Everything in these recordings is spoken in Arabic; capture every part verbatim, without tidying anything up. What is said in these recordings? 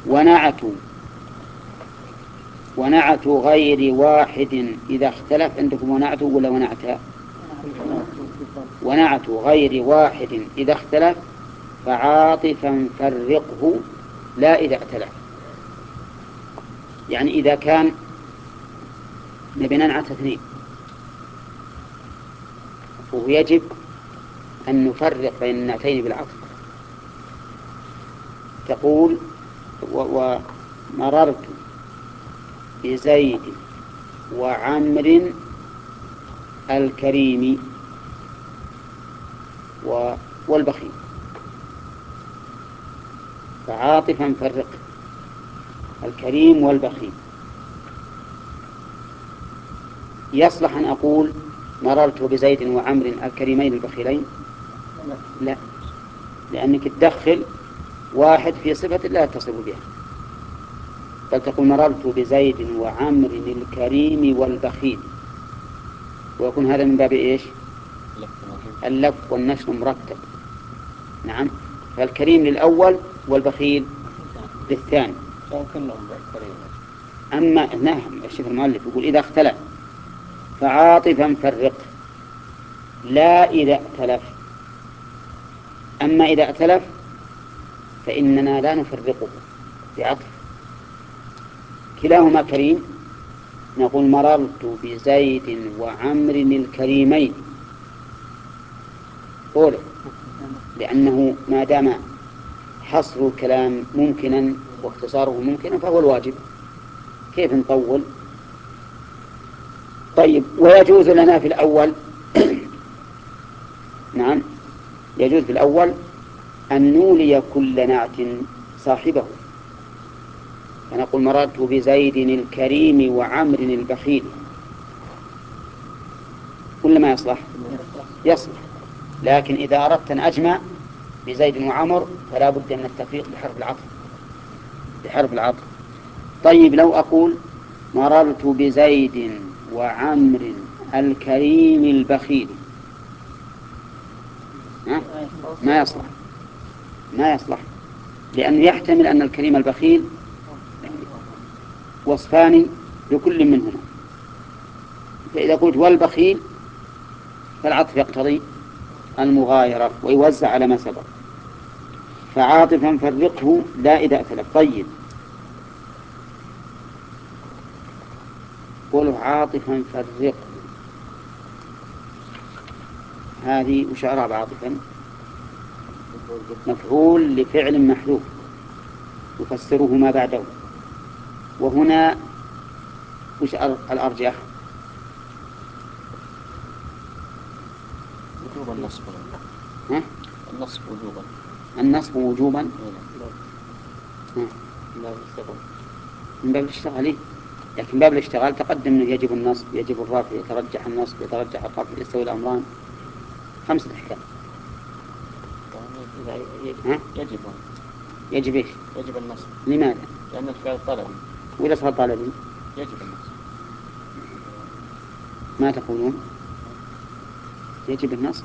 ونعت ونعت غير واحد إذا اختلف. عندكم ونعت ولا ونعت؟ ونعت غير واحد إذا اختلف فعاطفا فرقه لا إذا ائتلف. يعني إذا كان نبي ننعت اثنين ويجب أن نفرق بين النعتين بالعطف، تقول ومررت بزيد وعمر الكريم والبخيل، فعاطفا فرق الكريم والبخيل. يصلح أن أقول مررت بزيد وعمر الكريمين البخيلين؟ لا، لأنك تدخل واحد في صفة لا تصف بها، بل تقول مررت بزيد وعمر الكريم والبخيل، ويكون هذا من باب إيش؟ اللف والنشر مرتب. نعم، فالكريم للأول والبخيل للثاني. أما نعم الشيخ المؤلف يقول إذا اختلف فعاطفا فرق لا إذا ائتلف. أما إذا ائتلف فإننا لا نفرقه بعطف، كلاهما كريم، نقول مررت بزيد وعمر الكريمين قوله، لأنه ما دام حصر الكلام ممكنا واختصاره ممكنا فهو الواجب، كيف نطول؟ طيب، ويجوز لنا في الأول نعم، يجوز في الأول أن نولي كل نعت صاحبه، فنقول مررت بزيد الكريم وعمر البخيل، كل ما يصلح يصلح. لكن إذا أردت أن أجمع بزيد وعمر فلا بد من التفريق بحرف العطف بحرف العطف. طيب، لو أقول مررت بزيد وعمر الكريم البخيل، ما يصلح ما يصلح لأنه يحتمل أن الكريم البخيل وصفان لكل منهما، فإذا قلت والبخيل فالعطف يقتضي المغايرة ويوزع على ما سبق، فعاطفا فرقه لا إذا ائتلف. طيب، قوله عاطفا فرقه، هذه وش أعراب عاطفا؟ مفعول لفعل محذوف يفسره ما بعده، وهنا وش الأرجح؟ وجوبا النصب. ها؟ النصب وجوبا. النصب وجوبا من باب الاشتغال، لكن باب الاشتغال تقدم أنه يجب النصب، يجب الرفع، يترجح النصب، يترجح الرفع، يستوي الأمران، خمسة أحكام. يجب يجب يجب إيش؟ يجب النصب. لماذا؟ لأن الفعل طلبي. وإذا صار طلبي يجب النصب. ما تقولون يجب النصب؟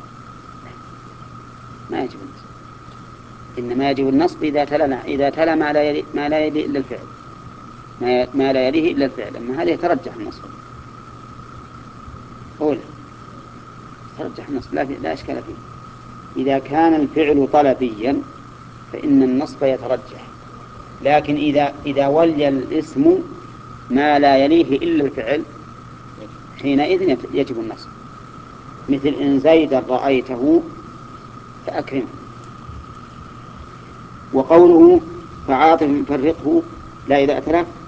ما يجب النصب، إنما يجب النصب إذا تلا إذا تلا ما لا يلي ما لا يلي إلا الفعل، ما, ما لا يليه إلا الفعل. أما هذا يترجح النصب، قول ترجح النصب لا, لا إشكال فيه. إذا كان الفعل طلبيا فإن النصب يترجح، لكن إذا إذا ولي الاسم ما لا يليه إلا الفعل حينئذ يجب النصب، مثل إن زيدا رأيته فأكرمه. وقوله فعاطف فرقه لا إذا ائتلف